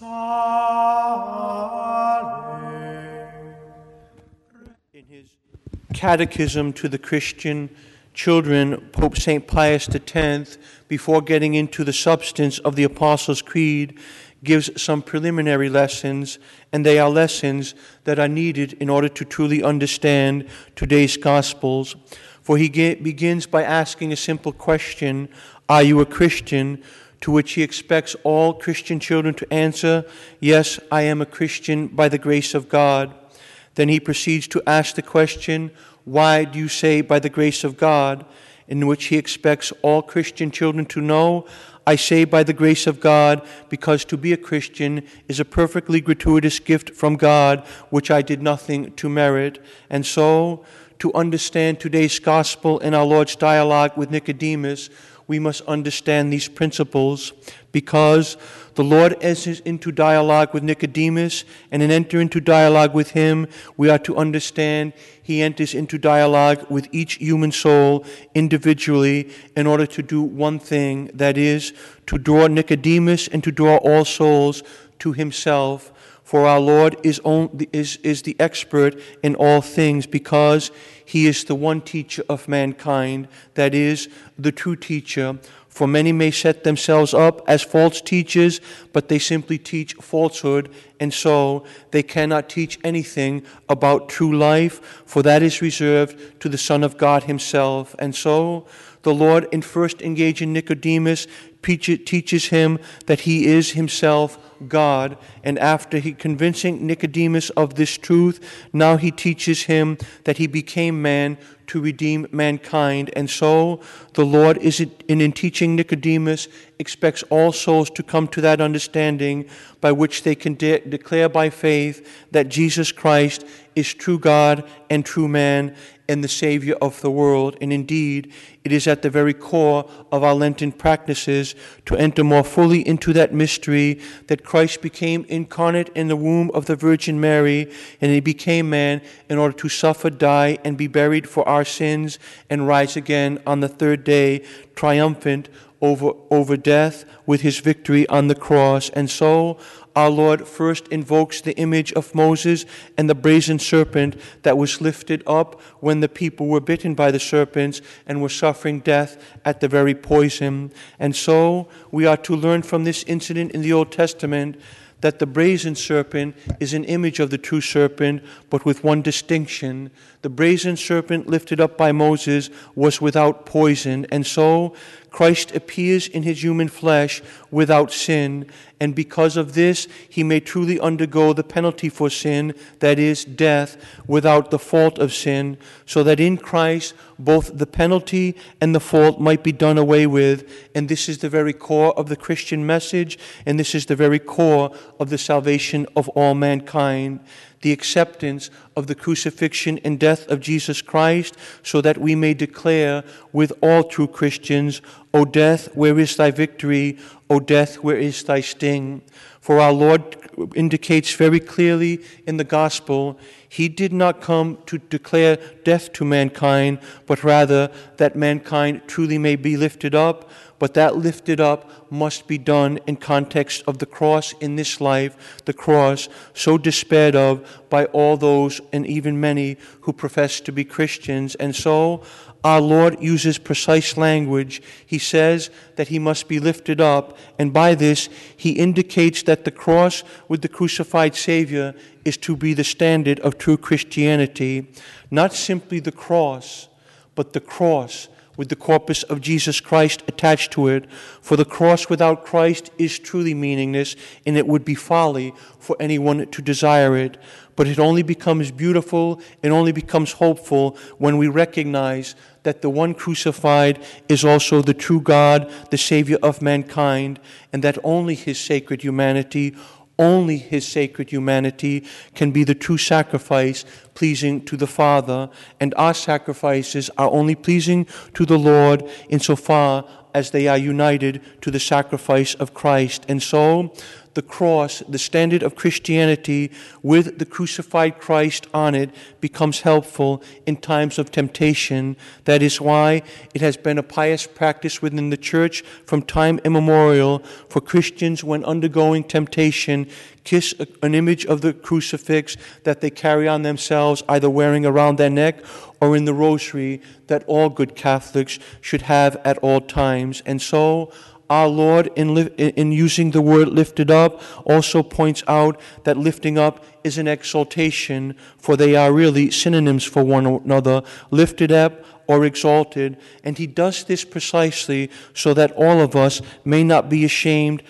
In his Catechism to the Christian children, Pope St. Pius X, before getting into the substance of the Apostles' Creed, gives some preliminary lessons, and they are lessons that are needed in order to truly understand today's Gospels. For he begins by asking a simple question, "Are you a Christian?" To which he expects all Christian children to answer, "Yes, I am a Christian by the grace of God." Then he proceeds to ask the question, "Why do you say by the grace of God?" In which he expects all Christian children to know, "I say by the grace of God because to be a Christian is a perfectly gratuitous gift from God, which I did nothing to merit." And so, to understand today's gospel and our Lord's dialogue with Nicodemus, we must understand these principles, because the Lord enters into dialogue with Nicodemus, and in entering into dialogue with him, we are to understand he enters into dialogue with each human soul individually in order to do one thing, that is, to draw Nicodemus and to draw all souls to himself. For our Lord is the expert in all things, because he is the one teacher of mankind, that is, the true teacher. For many may set themselves up as false teachers, but they simply teach falsehood, and so they cannot teach anything about true life, for that is reserved to the Son of God himself. And so the Lord, in first engaging Nicodemus, teaches him that he is himself God, and after he convincing Nicodemus of this truth, now he teaches him that he became man to redeem mankind. And so the Lord, in teaching Nicodemus, expects all souls to come to that understanding by which they can declare by faith that Jesus Christ is true God and true man and the Savior of the world. And indeed, it is at the very core of our Lenten practices to enter more fully into that mystery that Christ became incarnate in the womb of the Virgin Mary, and he became man in order to suffer, die, and be buried for our sins, and rise again on the third day, triumphant over death with his victory on the cross. And so our Lord first invokes the image of Moses and the brazen serpent that was lifted up when the people were bitten by the serpents and were suffering death at the very poison. And so we are to learn from this incident in the Old Testament that the brazen serpent is an image of the true serpent, but with one distinction. The brazen serpent lifted up by Moses was without poison, and so Christ appears in his human flesh without sin, and because of this, he may truly undergo the penalty for sin, that is, death, without the fault of sin, so that in Christ both the penalty and the fault might be done away with. And this is the very core of the Christian message, and this is the very core of the salvation of all mankind. The acceptance of the crucifixion and death of Jesus Christ, so that we may declare with all true Christians, "O death, where is thy victory? O death, where is thy sting?" For our Lord indicates very clearly in the gospel, he did not come to declare death to mankind, but rather that mankind truly may be lifted up. But that lifted up must be done in context of the cross in this life, the cross so despaired of by all those, and even many, who profess to be Christians. And so our Lord uses precise language. He says that he must be lifted up, and by this he indicates that the cross with the crucified Savior is to be the standard of true Christianity. Not simply the cross, but the cross with the corpus of Jesus Christ attached to it. For the cross without Christ is truly meaningless, and it would be folly for anyone to desire it. But it only becomes beautiful, it only becomes hopeful when we recognize that the one crucified is also the true God, the Savior of mankind, and that only his sacred humanity can be the true sacrifice pleasing to the Father, and our sacrifices are only pleasing to the Lord insofar as they are united to the sacrifice of Christ. And so the cross, the standard of Christianity, with the crucified Christ on it, becomes helpful in times of temptation. That is why it has been a pious practice within the Church from time immemorial for Christians, when undergoing temptation, kiss an image of the crucifix that they carry on themselves, either wearing around their neck or in the rosary that all good Catholics should have at all times. And so our Lord, in using the word lifted up, also points out that lifting up is an exaltation, for they are really synonyms for one another, lifted up or exalted. And he does this precisely so that all of us may not be ashamed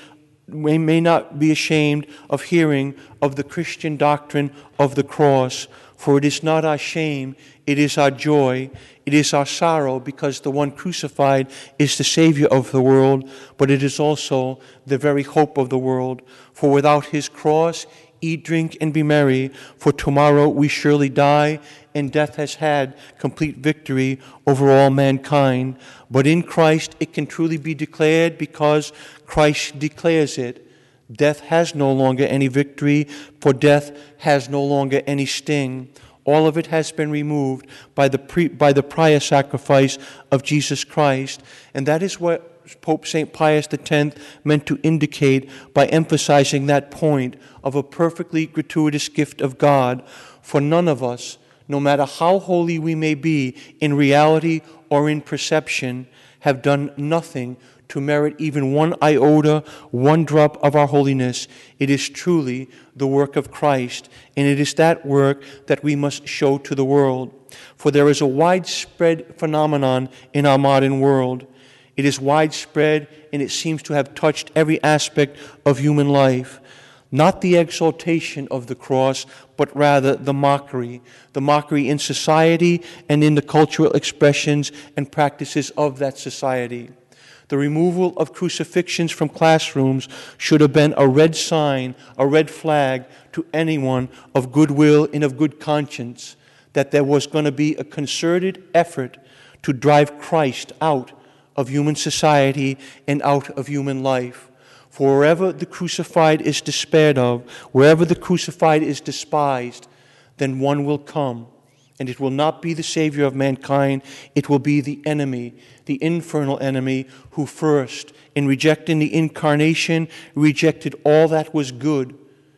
of hearing of the Christian doctrine of the cross. For it is not our shame, it is our joy, it is our sorrow, because the one crucified is the Savior of the world, but it is also the very hope of the world. For without his cross, eat, drink, and be merry, for tomorrow we surely die, and death has had complete victory over all mankind. But in Christ it can truly be declared, because Christ declares it. Death has no longer any victory, for death has no longer any sting. All of it has been removed by the prior sacrifice of Jesus Christ. And that is what Pope St. Pius X meant to indicate by emphasizing that point of a perfectly gratuitous gift of God. For none of us, no matter how holy we may be in reality or in perception, have done nothing to merit even one iota, one drop of our holiness. It is truly the work of Christ, and it is that work that we must show to the world. For there is a widespread phenomenon in our modern world. It is widespread, and it seems to have touched every aspect of human life. Not the exaltation of the cross, but rather the mockery in society and in the cultural expressions and practices of that society. The removal of crucifixions from classrooms should have been a red sign, a red flag to anyone of goodwill and of good conscience, that there was going to be a concerted effort to drive Christ out of human society and out of human life. For wherever the crucified is despaired of, wherever the crucified is despised, then one will come. And it will not be the Savior of mankind, it will be the enemy, the infernal enemy, who first, in rejecting the incarnation, rejected all that was good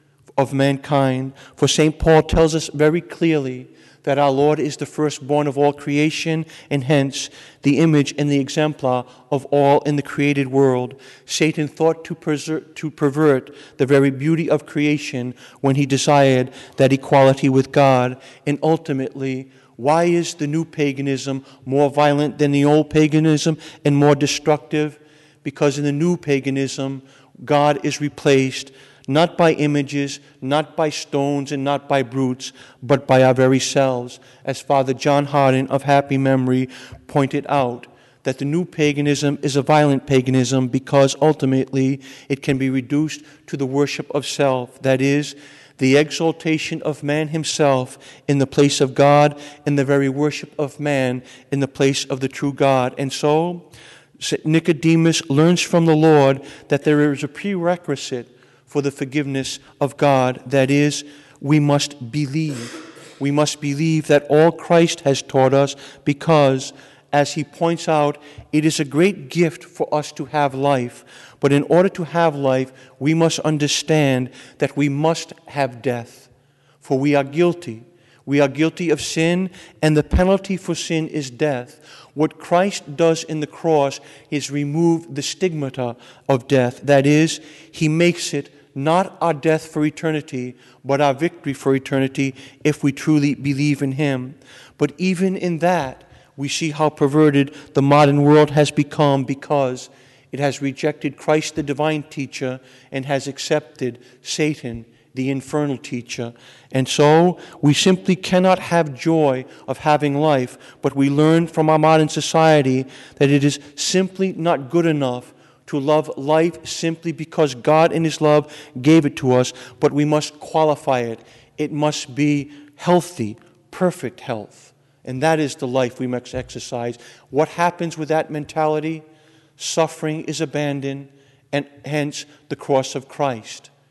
of mankind. For St. Paul tells us very clearly that our Lord is the firstborn of all creation, and hence the image and the exemplar of all in the created world. Satan thought to pervert the very beauty of creation when he desired that equality with God. And ultimately, why is the new paganism more violent than the old paganism and more destructive? Because in the new paganism, God is replaced not by images, not by stones, and not by brutes, but by our very selves, as Father John Hardon of happy memory pointed out, that the new paganism is a violent paganism because ultimately it can be reduced to the worship of self, that is, the exaltation of man himself in the place of God, and the very worship of man in the place of the true God. And so Nicodemus learns from the Lord that there is a prerequisite for the forgiveness of God. That is, we must believe. We must believe that all Christ has taught us, because, as he points out, it is a great gift for us to have life. But in order to have life, we must understand that we must have death. For we are guilty. We are guilty of sin, and the penalty for sin is death. What Christ does in the cross is remove the stigmata of death. That is, he makes it not our death for eternity, but our victory for eternity if we truly believe in him. But even in that, we see how perverted the modern world has become, because it has rejected Christ, the divine teacher, and has accepted Satan, the infernal teacher. And so we simply cannot have joy of having life, but we learn from our modern society that it is simply not good enough to love life simply because God in his love gave it to us, but we must qualify it. It must be healthy, perfect health. And that is the life we must exercise. What happens with that mentality? Suffering is abandoned, and hence the cross of Christ.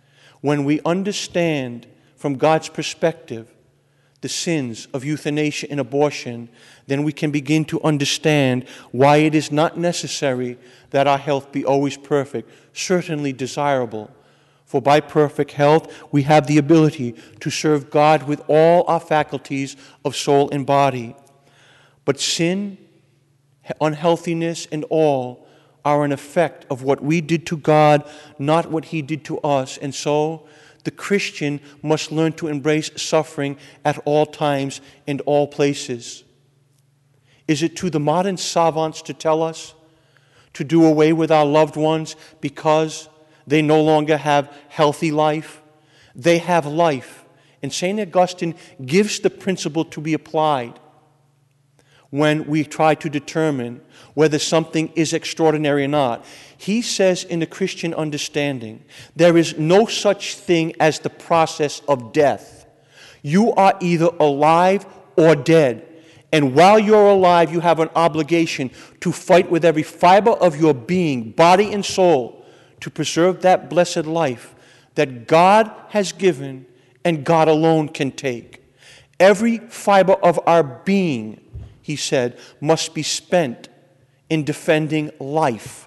When we understand from God's perspective the sins of euthanasia and abortion, then we can begin to understand why it is not necessary that our health be always perfect, certainly desirable. For by perfect health, we have the ability to serve God with all our faculties of soul and body. But sin, unhealthiness, and all are an effect of what we did to God, not what He did to us. And so, the Christian must learn to embrace suffering at all times and all places. Is it to the modern savants to tell us to do away with our loved ones because they no longer have healthy life? They have life. And St. Augustine gives the principle to be applied when we try to determine whether something is extraordinary or not. He says in the Christian understanding, there is no such thing as the process of death. You are either alive or dead. And while you're alive, you have an obligation to fight with every fiber of your being, body and soul, to preserve that blessed life that God has given and God alone can take. Every fiber of our being, he said, must be spent in defending life.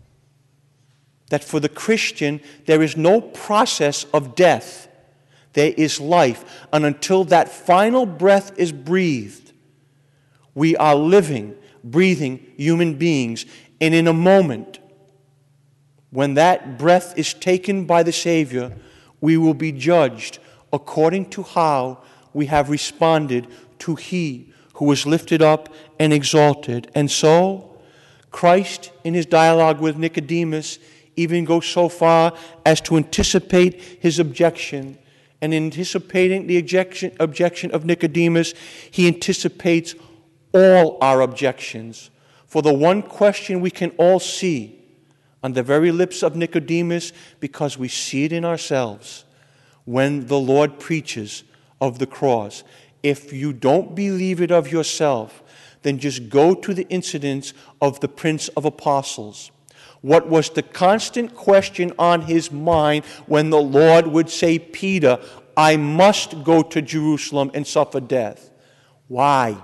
That for the Christian, there is no process of death. There is life. And until that final breath is breathed, we are living, breathing human beings. And in a moment, when that breath is taken by the Savior, we will be judged according to how we have responded to He who was lifted up and exalted. And so, Christ, in His dialogue with Nicodemus, even goes so far as to anticipate his objection. And in anticipating the objection of Nicodemus, He anticipates all our objections. For the one question we can all see on the very lips of Nicodemus, because we see it in ourselves, when the Lord preaches of the cross. If you don't believe it of yourself, then just go to the incidents of the Prince of Apostles. What was the constant question on his mind when the Lord would say, Peter, I must go to Jerusalem and suffer death? Why?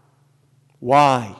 Why?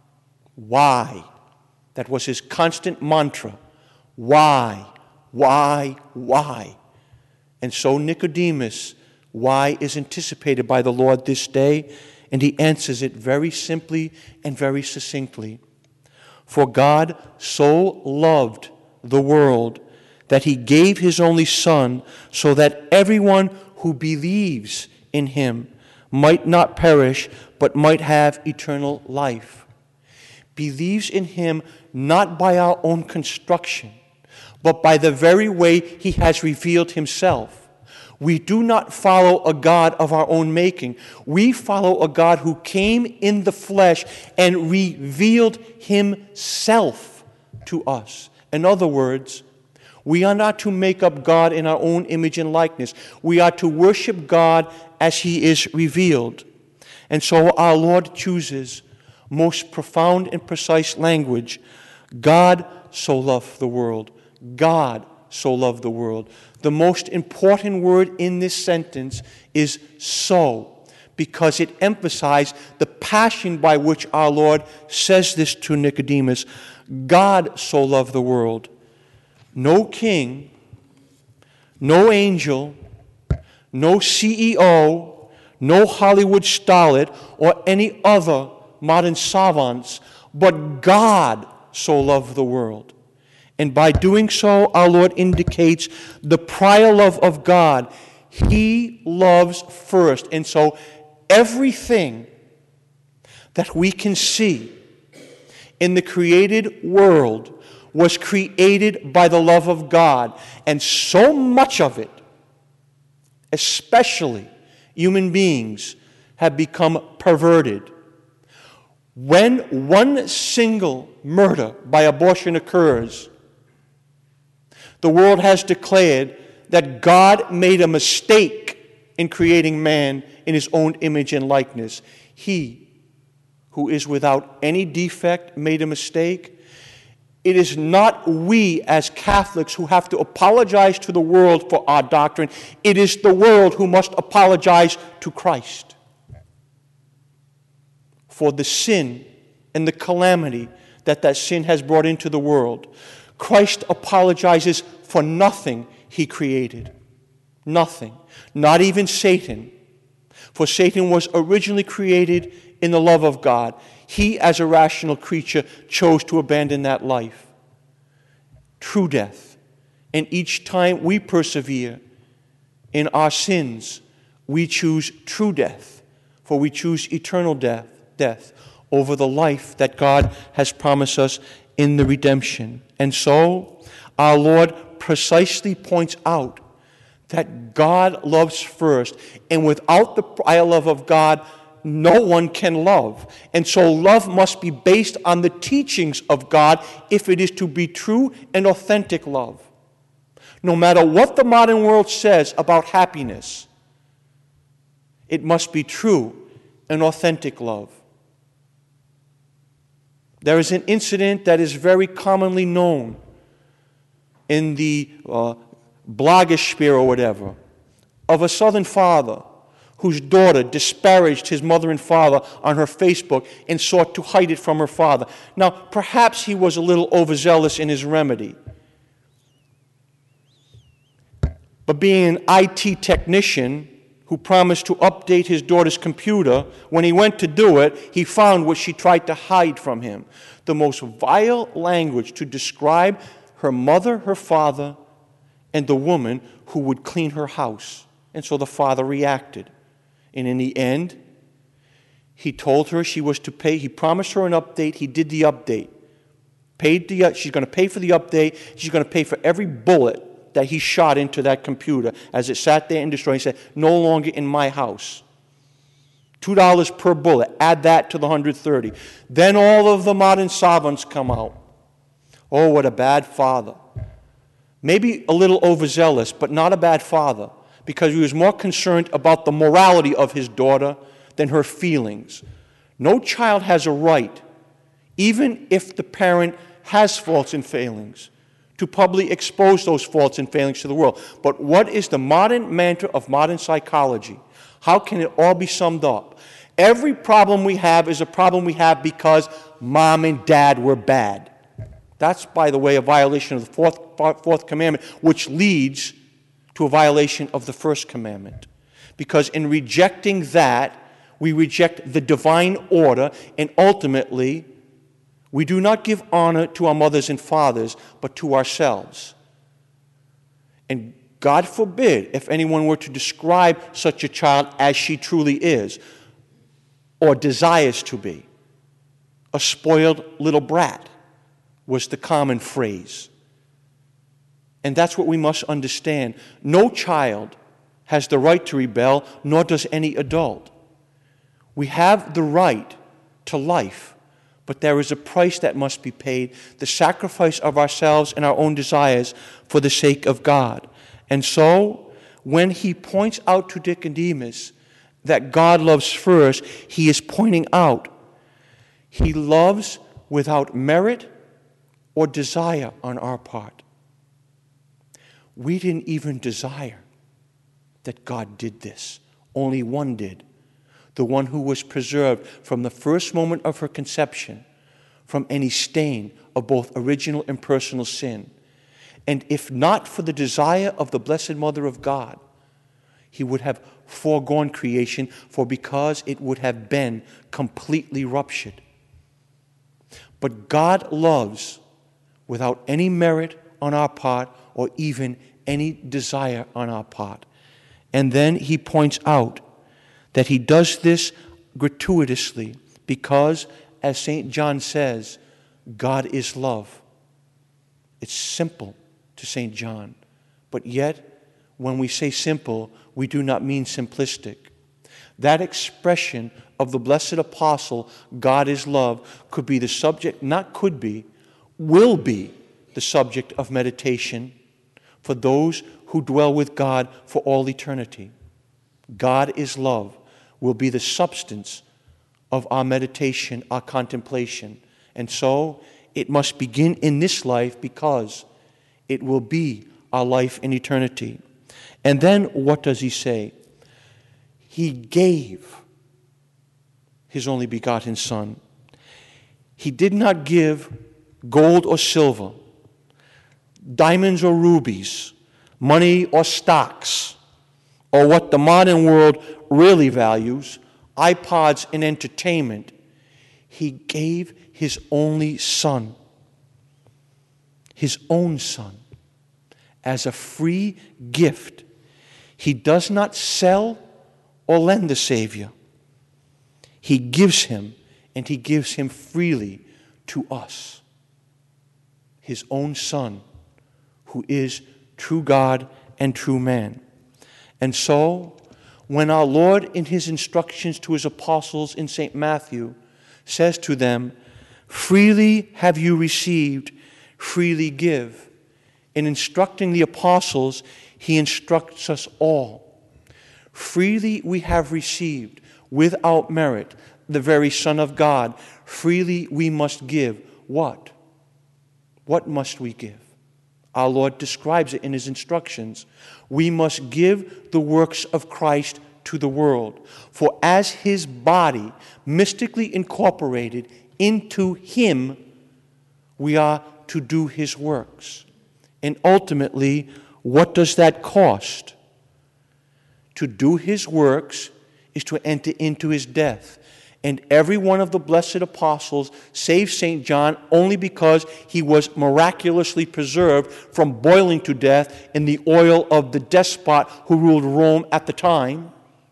Why? That was his constant mantra. Why? Why? Why? And so Nicodemus, why is anticipated by the Lord this day, and he answers it very simply and very succinctly. For God so loved the world that He gave His only Son, so that everyone who believes in Him might not perish, but might have eternal life. Believes in Him not by our own construction, but by the very way He has revealed Himself. We do not follow a God of our own making. We follow a God who came in the flesh and revealed Himself to us. In other words, we are not to make up God in our own image and likeness. We are to worship God as He is revealed. And so our Lord chooses most profound and precise language. God so loved the world. God so loved the world. The most important word in this sentence is so, because it emphasizes the passion by which our Lord says this to Nicodemus. God so loved the world. No king, no angel, no CEO, no Hollywood starlet, or any other modern savants, but God so loved the world. And by doing so, our Lord indicates the prior love of God. He loves first. And so everything that we can see in the created world was created by the love of God. And so much of it, especially human beings, have become perverted. When one single murder by abortion occurs, the world has declared that God made a mistake in creating man in His own image and likeness. He, who is without any defect, made a mistake. It is not we as Catholics who have to apologize to the world for our doctrine. It is the world who must apologize to Christ for the sin and the calamity that sin has brought into the world. Christ apologizes for nothing he created. Nothing. Not even Satan. For Satan was originally created in the love of God. He, as a rational creature, chose to abandon that life. True death. And each time we persevere in our sins, we choose true death. For we choose eternal death over the life that God has promised us in the redemption. And so, our Lord precisely points out that God loves first, and without the prior love of God, no one can love. And so love must be based on the teachings of God if it is to be true and authentic love. No matter what the modern world says about happiness, it must be true and authentic love. There is an incident that is very commonly known in the blogosphere or whatever, of a Southern father whose daughter disparaged his mother and father on her Facebook and sought to hide it from her father. Now, perhaps he was a little overzealous in his remedy. But being an IT technician who promised to update his daughter's computer, when he went to do it, he found what she tried to hide from him. The most vile language to describe her mother, her father, and the woman who would clean her house. And so the father reacted. And in the end, he told her she was to pay. He promised her an update. He did the update. She's going to pay for the update. She's going to pay for every bullet that he shot into that computer as it sat there and destroyed. He said, no longer in my house. $2 per bullet. Add that to the 130. Then all of the modern sovereigns come out. Oh, what a bad father. Maybe a little overzealous, but not a bad father, because he was more concerned about the morality of his daughter than her feelings. No child has a right, even if the parent has faults and failings, to publicly expose those faults and failings to the world. But what is the modern mantra of modern psychology? How can it all be summed up? Every problem we have is a problem we have because mom and dad were bad. That's, by the way, a violation of the fourth commandment, which leads to a violation of the first commandment. Because in rejecting that, we reject the divine order, and ultimately, we do not give honor to our mothers and fathers, but to ourselves. And God forbid if anyone were to describe such a child as she truly is, or desires to be. A spoiled little brat was the common phrase. And that's what we must understand. No child has the right to rebel, nor does any adult. We have the right to life, but there is a price that must be paid, the sacrifice of ourselves and our own desires for the sake of God. And so, when he points out to Nicodemus that God loves first, he is pointing out he loves without merit or desire on our part. We didn't even desire that God did this. Only one did. The one who was preserved from the first moment of her conception from any stain of both original and personal sin. And if not for the desire of the Blessed Mother of God, he would have foregone creation, for because it would have been completely ruptured. But God loves without any merit on our part or even any desire on our part. And then he points out that he does this gratuitously because, as St. John says, God is love. It's simple to St. John, but yet when we say simple, we do not mean simplistic. That expression of the blessed apostle, God is love, could be the subject, not could be, will be the subject of meditation for those who dwell with God for all eternity. God is love will be the substance of our meditation, our contemplation. And so, it must begin in this life because it will be our life in eternity. And then what does he say? He gave his only begotten Son. He did not give gold or silver, diamonds or rubies, money or stocks, or what the modern world really values, iPods and entertainment. He gave his only Son, his own Son, as a free gift. He does not sell or lend the Savior. He gives him, and he gives him freely to us. His own Son, who is true God and true man. And so, when our Lord, in his instructions to his apostles in St. Matthew, says to them, "Freely have you received, freely give," in instructing the apostles, he instructs us all. Freely we have received, without merit, the very Son of God. Freely we must give. What? What must we give? Our Lord describes it in his instructions. We must give the works of Christ to the world. For as his body, mystically incorporated into him, we are to do his works. And ultimately, what does that cost? To do his works is to enter into his death. And every one of the blessed apostles, save St. John, only because he was miraculously preserved from boiling to death in the oil of the despot who ruled Rome at the time,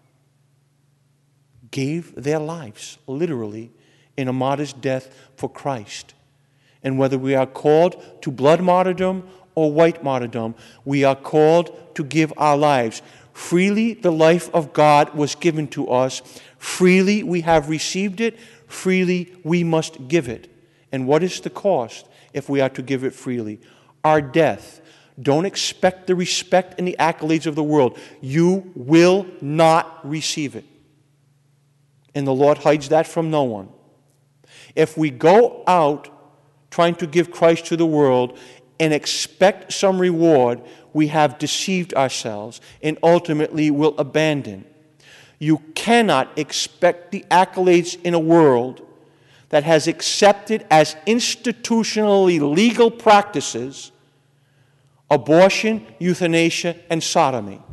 gave their lives, literally, in a martyr's death for Christ. And whether we are called to blood martyrdom or white martyrdom, we are called to give our lives. Freely the life of God was given to us. Freely we have received it. Freely we must give it. And what is the cost if we are to give it freely? Our death. Don't expect the respect and the accolades of the world. You will not receive it. And the Lord hides that from no one. If we go out trying to give Christ to the world and expect some reward, we have deceived ourselves and ultimately will abandon. You cannot expect the accolades in a world that has accepted as institutionally legal practices abortion, euthanasia, and sodomy.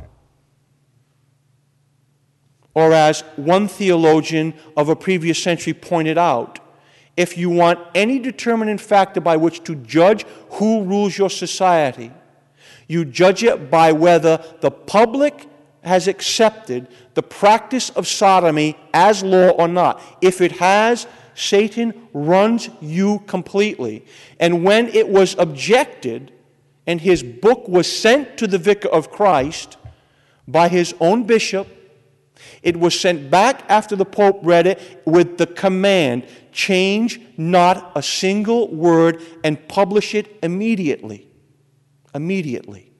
Or as one theologian of a previous century pointed out, if you want any determinant factor by which to judge who rules your society, you judge it by whether the public has accepted the practice of sodomy as law or not. If it has, Satan runs you completely. And when it was objected, and his book was sent to the Vicar of Christ by his own bishop, it was sent back after the Pope read it with the command, change not a single word and publish it immediately. Immediately.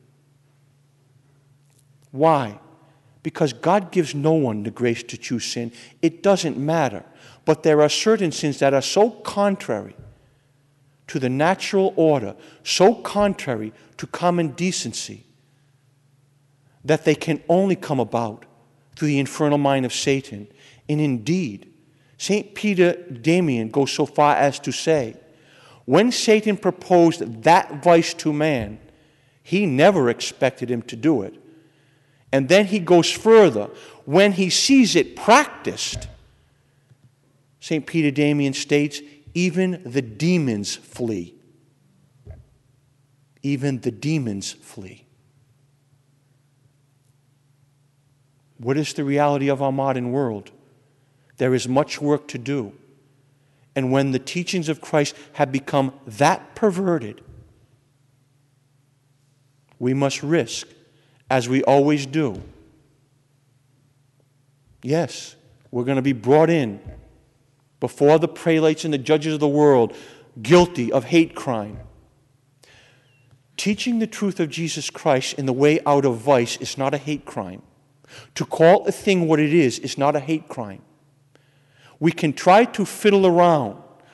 Why? Because God gives no one the grace to choose sin. It doesn't matter. But there are certain sins that are so contrary to the natural order, so contrary to common decency, that they can only come about through the infernal mind of Satan. And indeed, St. Peter Damian goes so far as to say, when Satan proposed that vice to man, he never expected him to do it. And then he goes further. When he sees it practiced, St. Peter Damian states, even the demons flee. Even the demons flee. What is the reality of our modern world? There is much work to do. And when the teachings of Christ have become that perverted, we must risk, as we always do. Yes, we're going to be brought in before the prelates and the judges of the world, guilty of hate crime. Teaching the truth of Jesus Christ in the way out of vice is not a hate crime. To call a thing what it is not a hate crime. We can try to fiddle around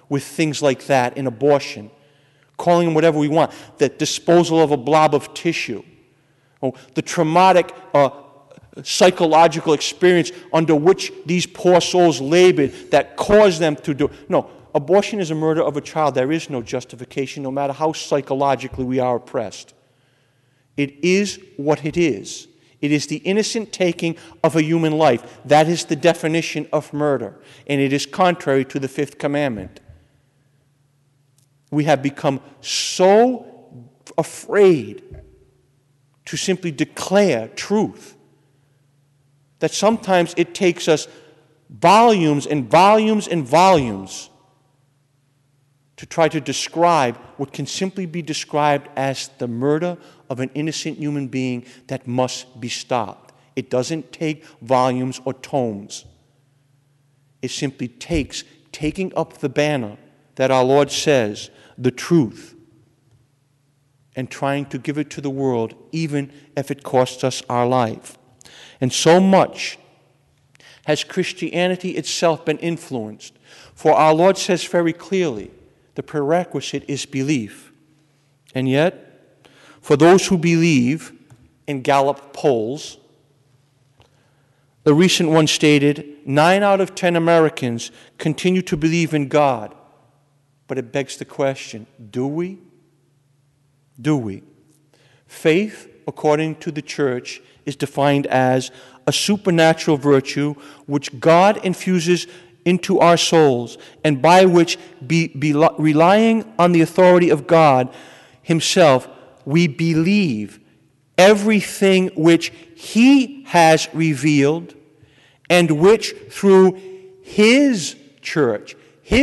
with things like that in abortion, calling them whatever we want, the disposal of a blob of tissue, the traumatic psychological experience under which these poor souls labored that caused them to do. No, abortion is a murder of a child. There is no justification, no matter how psychologically we are oppressed. It is what it is. It is the innocent taking of a human life. That is the definition of murder, and it is contrary to the fifth commandment. We have become so afraid to simply declare truth that sometimes it takes us volumes and volumes and volumes to try to describe what can simply be described as the murder of an innocent human being that must be stopped. It doesn't take volumes or tomes. It simply takes taking up the banner that our Lord says, the truth, and trying to give it to the world, even if it costs us our life. And so much has Christianity itself been influenced. For our Lord says very clearly, the prerequisite is belief. And yet, for those who believe in Gallup polls, the recent one stated 9 out of 10 Americans continue to believe in God. But it begs the question, do we? Do we? Faith, according to the church, is defined as a supernatural virtue which God infuses into our souls, and by which, relying on the authority of God Himself, we believe everything which He has revealed, and which through His church,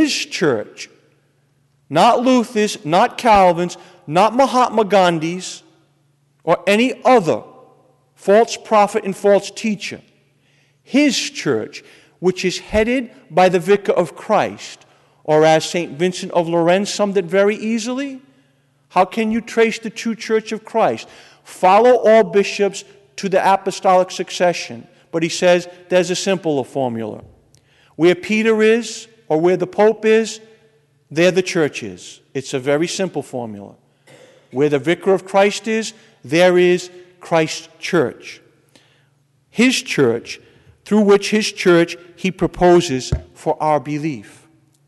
not Luther's, not Calvin's, not Mahatma Gandhi's, or any other false prophet and false teacher, His church, which is headed by the Vicar of Christ, or as St. Vincent of Lérins summed it very easily, how can you trace the true church of Christ? Follow all bishops to the apostolic succession. But he says there's a simpler formula. Where Peter is, or where the Pope is, there the church is. It's a very simple formula. Where the Vicar of Christ is, there is Christ's church. His church, through which His church He proposes for our belief.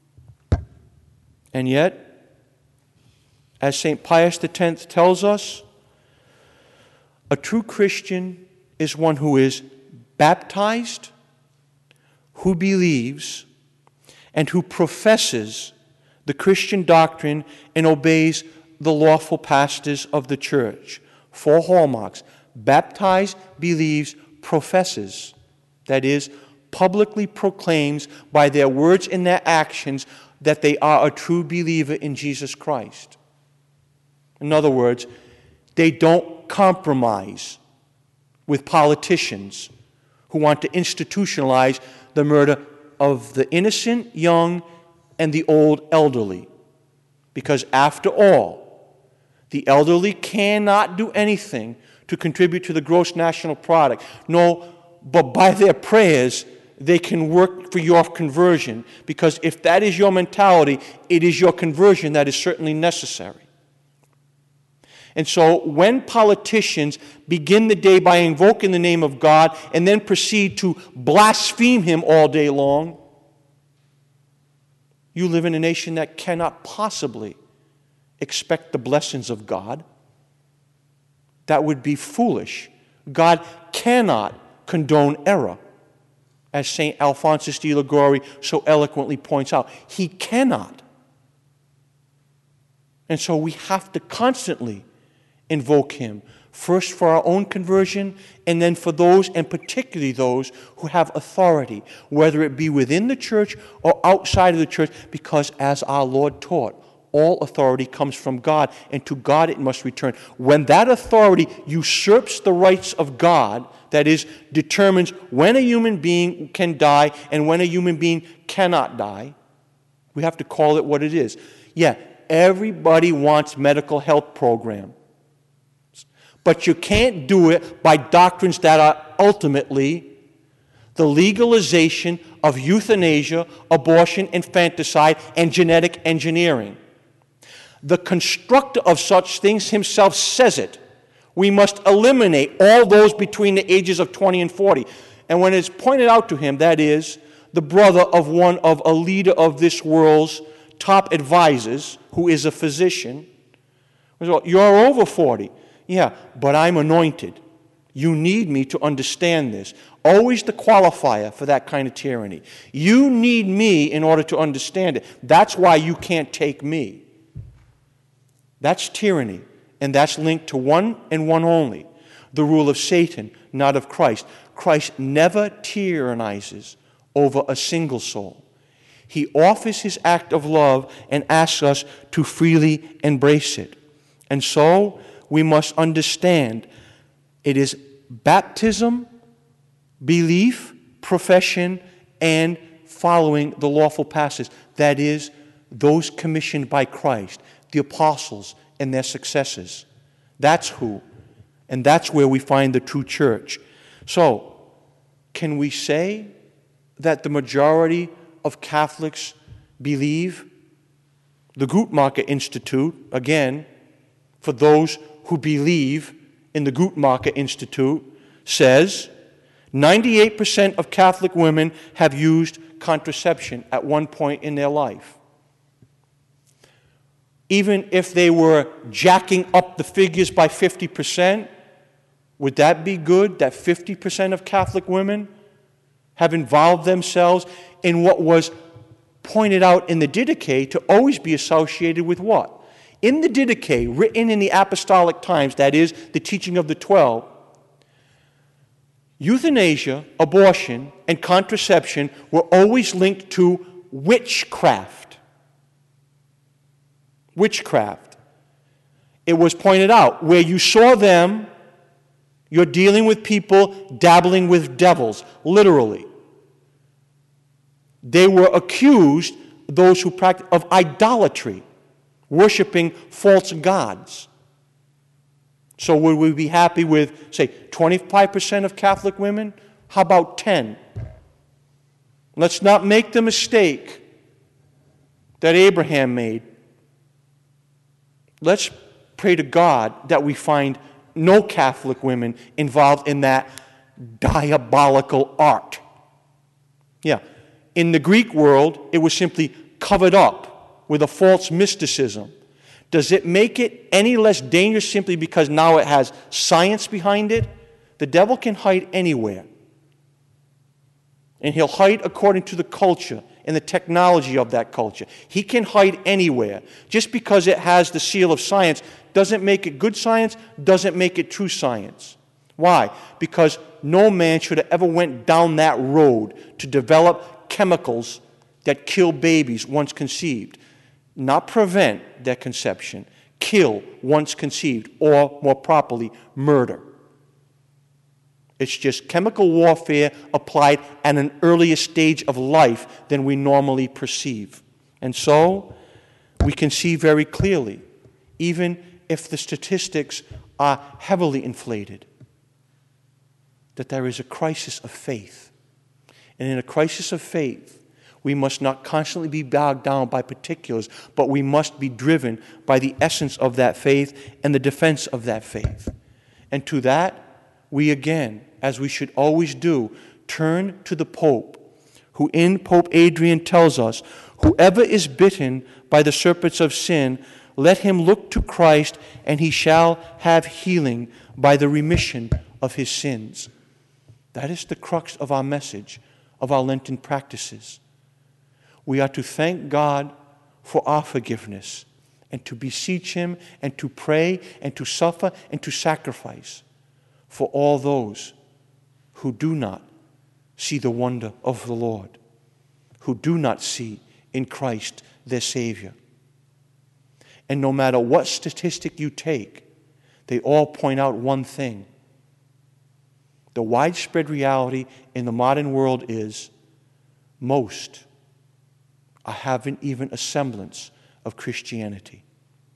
And yet, as St. Pius X tells us, a true Christian is one who is baptized, who believes, and who professes the Christian doctrine and obeys the lawful pastors of the church. 4 hallmarks: baptized, believes, professes. That is, publicly proclaims by their words and their actions that they are a true believer in Jesus Christ. In other words, they don't compromise with politicians who want to institutionalize the murder of the innocent, young, and the old elderly. Because after all, the elderly cannot do anything to contribute to the gross national product. No, but by their prayers, they can work for your conversion. Because if that is your mentality, it is your conversion that is certainly necessary. And so when politicians begin the day by invoking the name of God and then proceed to blaspheme Him all day long, you live in a nation that cannot possibly expect the blessings of God. That would be foolish. God cannot condone error, as St. Alphonsus de Liguori so eloquently points out. He cannot. And so we have to constantly invoke Him, first for our own conversion, and then for those, and particularly those who have authority, whether it be within the church or outside of the church, because as our Lord taught, all authority comes from God, and to God it must return. When that authority usurps the rights of God, that is, determines when a human being can die and when a human being cannot die, we have to call it what it is. Yeah, everybody wants medical health programs, but you can't do it by doctrines that are ultimately the legalization of euthanasia, abortion, infanticide, and genetic engineering. The constructor of such things himself says it. We must eliminate all those between the ages of 20 and 40. And when it's pointed out to him, that is, the brother of a leader of this world's top advisors, who is a physician, you're over 40. Yeah, but I'm anointed. You need me to understand this. Always the qualifier for that kind of tyranny. You need me in order to understand it. That's why you can't take me. That's tyranny, and that's linked to one and one only, the rule of Satan, not of Christ. Christ never tyrannizes over a single soul. He offers his act of love and asks us to freely embrace it. And so we must understand it is baptism, belief, profession, and following the lawful passages. That is, those commissioned by Christ, the apostles and their successors. That's who. And that's where we find the true church. So, can we say that the majority of Catholics believe? The Guttmacher Institute, again, for those who believe in the Guttmacher Institute, says 98% of Catholic women have used contraception at one point in their life. Even if they were jacking up the figures by 50%, would that be good that 50% of Catholic women have involved themselves in what was pointed out in the Didache to always be associated with what? In the Didache, written in the Apostolic Times, that is, the teaching of the 12, euthanasia, abortion, and contraception were always linked to witchcraft. Witchcraft. It was pointed out, where you saw them, you're dealing with people dabbling with devils, literally. They were accused, those who practiced, of idolatry, worshiping false gods. So would we be happy with, say, 25% of Catholic women? How about 10? Let's not make the mistake that Abraham made. Let's pray to God that we find no Catholic women involved in that diabolical art. Yeah. In the Greek world, it was simply covered up with a false mysticism. Does it make it any less dangerous simply because now it has science behind it? The devil can hide anywhere. And he'll hide according to the culture and the technology of that culture. He can hide anywhere. Just because it has the seal of science doesn't make it good science, doesn't make it true science. Why? Because no man should have ever went down that road to develop chemicals that kill babies once conceived. Not prevent their conception, kill once conceived, or more properly, murder. It's just chemical warfare applied at an earlier stage of life than we normally perceive. And so, we can see very clearly, even if the statistics are heavily inflated, that there is a crisis of faith. And in a crisis of faith, we must not constantly be bogged down by particulars, but we must be driven by the essence of that faith and the defense of that faith. And to that, we again, as we should always do, turn to the Pope, who in Pope Adrian tells us, whoever is bitten by the serpents of sin, let him look to Christ, and he shall have healing by the remission of his sins. That is the crux of our message, of our Lenten practices. We are to thank God for our forgiveness and to beseech him and to pray and to suffer and to sacrifice for all those who do not see the wonder of the Lord, who do not see in Christ their Savior. And no matter what statistic you take, they all point out one thing. The widespread reality in the modern world is most haven't even a semblance of Christianity.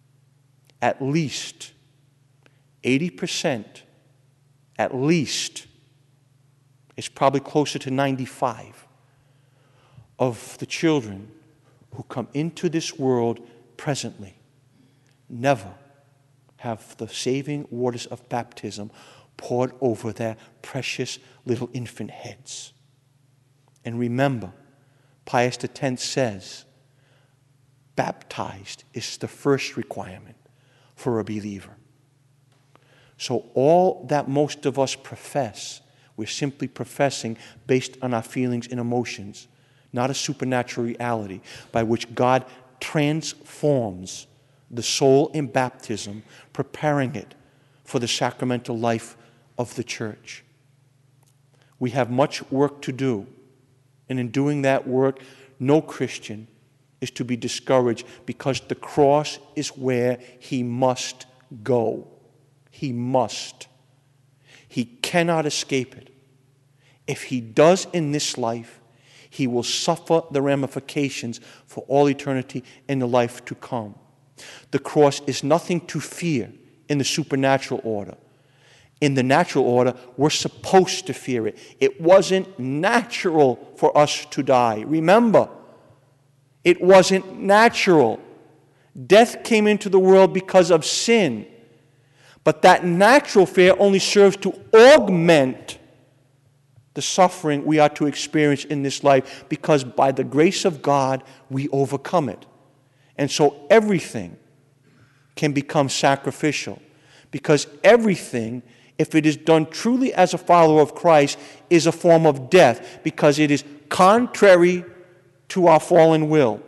At least 80%, at least It's probably closer to 95 of the children who come into this world presently never have the saving waters of baptism poured over their precious little infant heads. And remember, Pius X says, baptized is the first requirement for a believer. So all that most of us profess, we're simply professing based on our feelings and emotions, not a supernatural reality by which God transforms the soul in baptism, preparing it for the sacramental life of the church. We have much work to do, and in doing that work, no Christian is to be discouraged because the cross is where he must go. He must. He cannot escape it. If he does in this life, he will suffer the ramifications for all eternity in the life to come. The cross is nothing to fear in the supernatural order. In the natural order, we're supposed to fear it. It wasn't natural for us to die. Remember, it wasn't natural. Death came into the world because of sin. But that natural fear only serves to augment the suffering we are to experience in this life, because by the grace of God, we overcome it. And so everything can become sacrificial, because everything, if it is done truly as a follower of Christ, is a form of death, because it is contrary to our fallen will.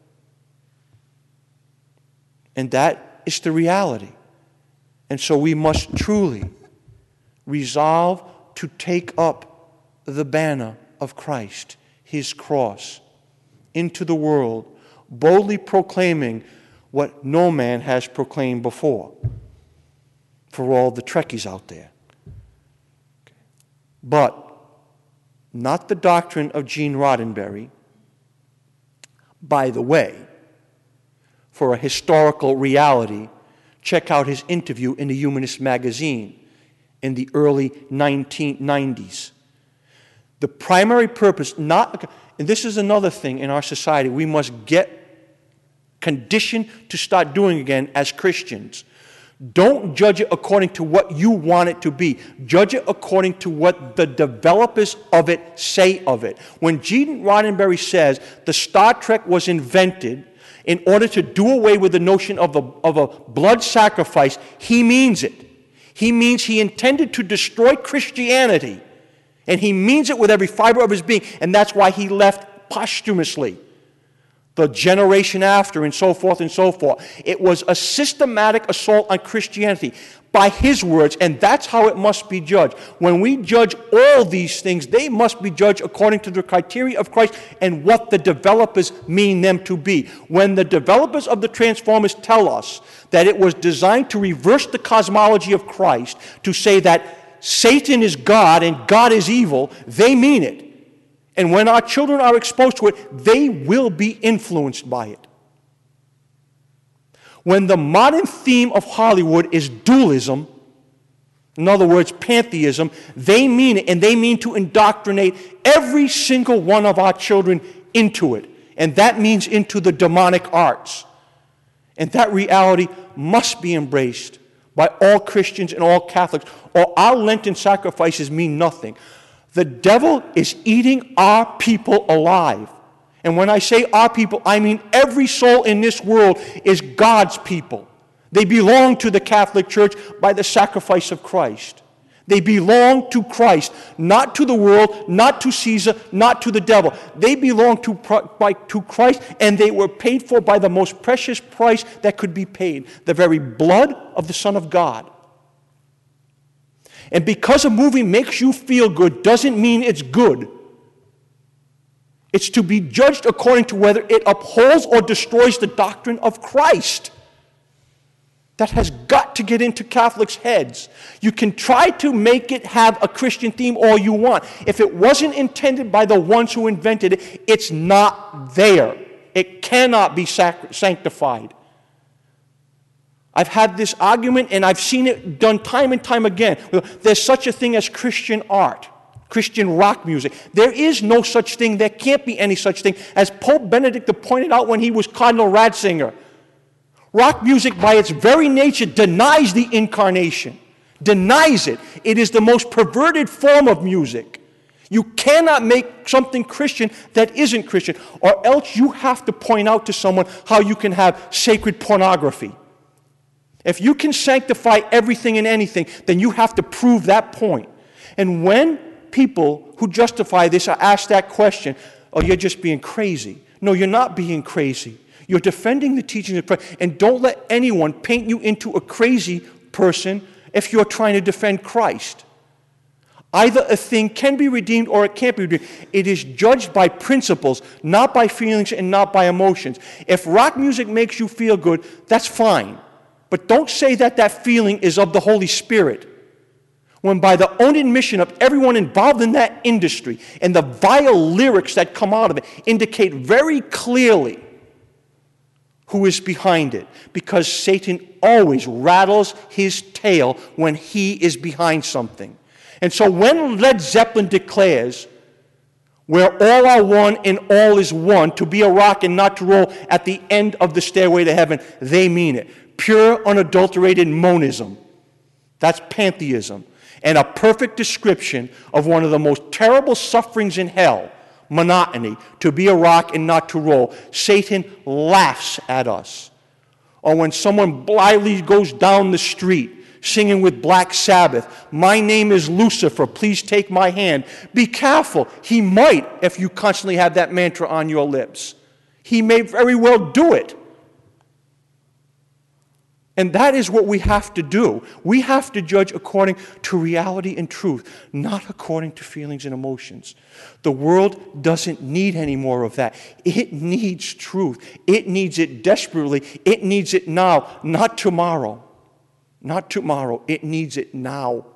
And that is the reality. And so we must truly resolve to take up the banner of Christ, his cross, into the world, boldly proclaiming what no man has proclaimed before, for all the Trekkies out there. But not the doctrine of Gene Roddenberry. By the way, for a historical reality, check out his interview in the Humanist magazine in the early 1990s. The primary purpose, and this is another thing in our society we must get conditioned to start doing again as Christians. Don't judge it according to what you want it to be. Judge it according to what the developers of it say of it. When Gene Roddenberry says the Star Trek was invented in order to do away with the notion of a blood sacrifice, he means it. He means he intended to destroy Christianity. And he means it with every fiber of his being. And that's why he left posthumously. The generation after, and so forth and so forth. It was a systematic assault on Christianity by his words, and that's how it must be judged. When we judge all these things, they must be judged according to the criteria of Christ and what the developers mean them to be. When the developers of the Transformers tell us that it was designed to reverse the cosmology of Christ, to say that Satan is God and God is evil, they mean it. And when our children are exposed to it, they will be influenced by it. When the modern theme of Hollywood is dualism, in other words, pantheism, they mean it, and they mean to indoctrinate every single one of our children into it. And that means into the demonic arts. And that reality must be embraced by all Christians and all Catholics, or our Lenten sacrifices mean nothing. The devil is eating our people alive. And when I say our people, I mean every soul in this world is God's people. They belong to the Catholic Church by the sacrifice of Christ. They belong to Christ, not to the world, not to Caesar, not to the devil. They belong to Christ, and they were paid for by the most precious price that could be paid, the very blood of the Son of God. And because a movie makes you feel good doesn't mean it's good. It's to be judged according to whether it upholds or destroys the doctrine of Christ. That has got to get into Catholics' heads. You can try to make it have a Christian theme all you want. If it wasn't intended by the ones who invented it, it's not there. It cannot be sanctified. I've had this argument, and I've seen it done time and time again. There's such a thing as Christian art. Christian rock music. There is no such thing, there can't be any such thing, as Pope Benedict pointed out when he was Cardinal Ratzinger. Rock music, by its very nature, denies the incarnation, denies it. It is the most perverted form of music. You cannot make something Christian that isn't Christian, or else you have to point out to someone how you can have sacred pornography. If you can sanctify everything and anything, then you have to prove that point. And when people who justify this are asked that question, oh, you're just being crazy. No, you're not being crazy. You're defending the teachings of Christ, and don't let anyone paint you into a crazy person if you're trying to defend Christ. Either a thing can be redeemed or it can't be redeemed. It is judged by principles, not by feelings and not by emotions. If rock music makes you feel good, that's fine. But don't say that that feeling is of the Holy Spirit, when by the own admission of everyone involved in that industry and the vile lyrics that come out of it indicate very clearly who is behind it, because Satan always rattles his tail when he is behind something. And so when Led Zeppelin declares, "Where all are one and all is one, to be a rock and not to roll at the end of the stairway to heaven," they mean it. Pure, unadulterated monism. That's pantheism. And a perfect description of one of the most terrible sufferings in hell, monotony, to be a rock and not to roll. Satan laughs at us. Or when someone blithely goes down the street singing with Black Sabbath, "My name is Lucifer, please take my hand." Be careful. He might, if you constantly have that mantra on your lips. He may very well do it. And that is what we have to do. We have to judge according to reality and truth, not according to feelings and emotions. The world doesn't need any more of that. It needs truth. It needs it desperately. It needs it now, not tomorrow. Not tomorrow. It needs it now.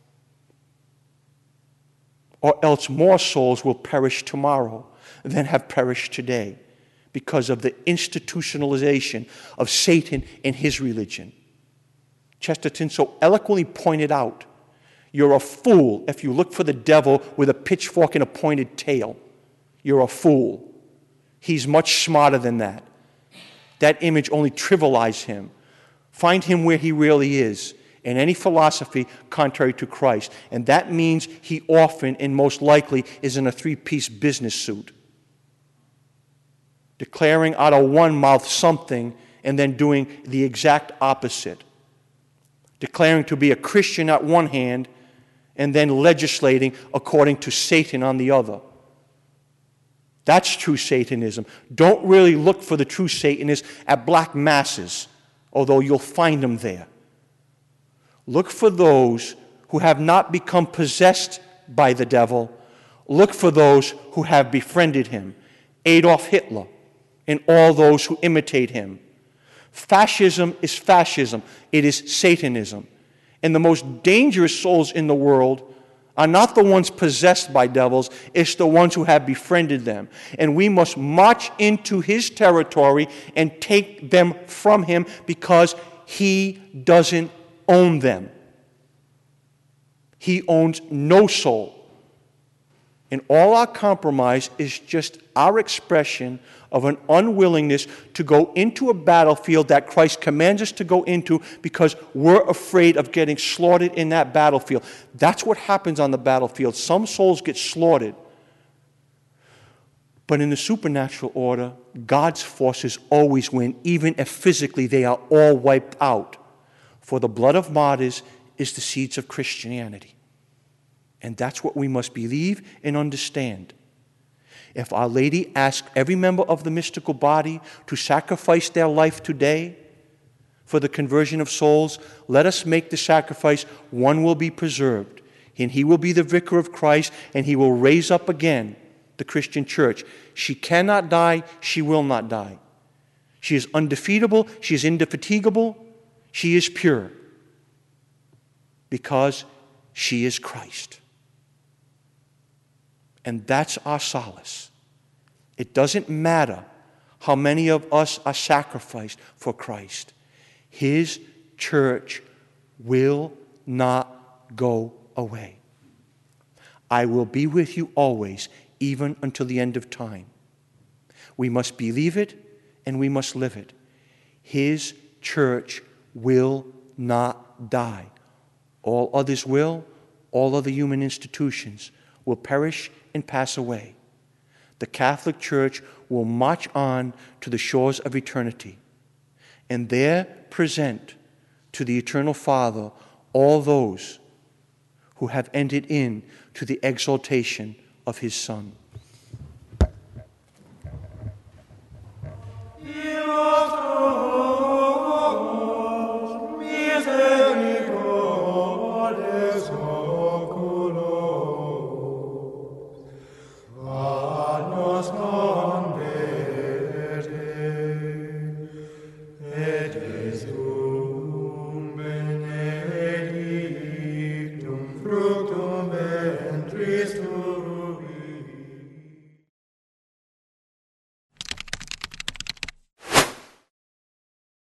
Or else more souls will perish tomorrow than have perished today, because of the institutionalization of Satan and his religion. Chesterton so eloquently pointed out, you're a fool if you look for the devil with a pitchfork and a pointed tail. You're a fool. He's much smarter than that. That image only trivializes him. Find him where he really is, in any philosophy contrary to Christ. And that means he often and most likely is in a three-piece business suit, declaring out of one mouth something and then doing the exact opposite. Declaring to be a Christian at one hand and then legislating according to Satan on the other. That's true Satanism. Don't really look for the true Satanists at black masses, although you'll find them there. Look for those who have not become possessed by the devil. Look for those who have befriended him. Adolf Hitler and all those who imitate him. Fascism is fascism. It is Satanism. And the most dangerous souls in the world are not the ones possessed by devils, it's the ones who have befriended them. And we must march into his territory and take them from him, because he doesn't own them. He owns no soul. And all our compromise is just our expression of an unwillingness to go into a battlefield that Christ commands us to go into, because we're afraid of getting slaughtered in that battlefield. That's what happens on the battlefield. Some souls get slaughtered. But in the supernatural order, God's forces always win, even if physically they are all wiped out. For the blood of martyrs is the seeds of Christianity. And that's what we must believe and understand. If Our Lady asked every member of the mystical body to sacrifice their life today for the conversion of souls, let us make the sacrifice. One will be preserved, and he will be the vicar of Christ, and he will raise up again the Christian church. She cannot die. She will not die. She is undefeatable. She is indefatigable. She is pure, because she is Christ. And that's our solace. It doesn't matter how many of us are sacrificed for Christ. His church will not go away. I will be with you always, even until the end of time. We must believe it and we must live it. His church will not die. All others will, all other human institutions will perish and pass away. The Catholic Church will march on to the shores of eternity and there present to the Eternal Father all those who have entered in to the exaltation of his Son. Fructum ventris tuum,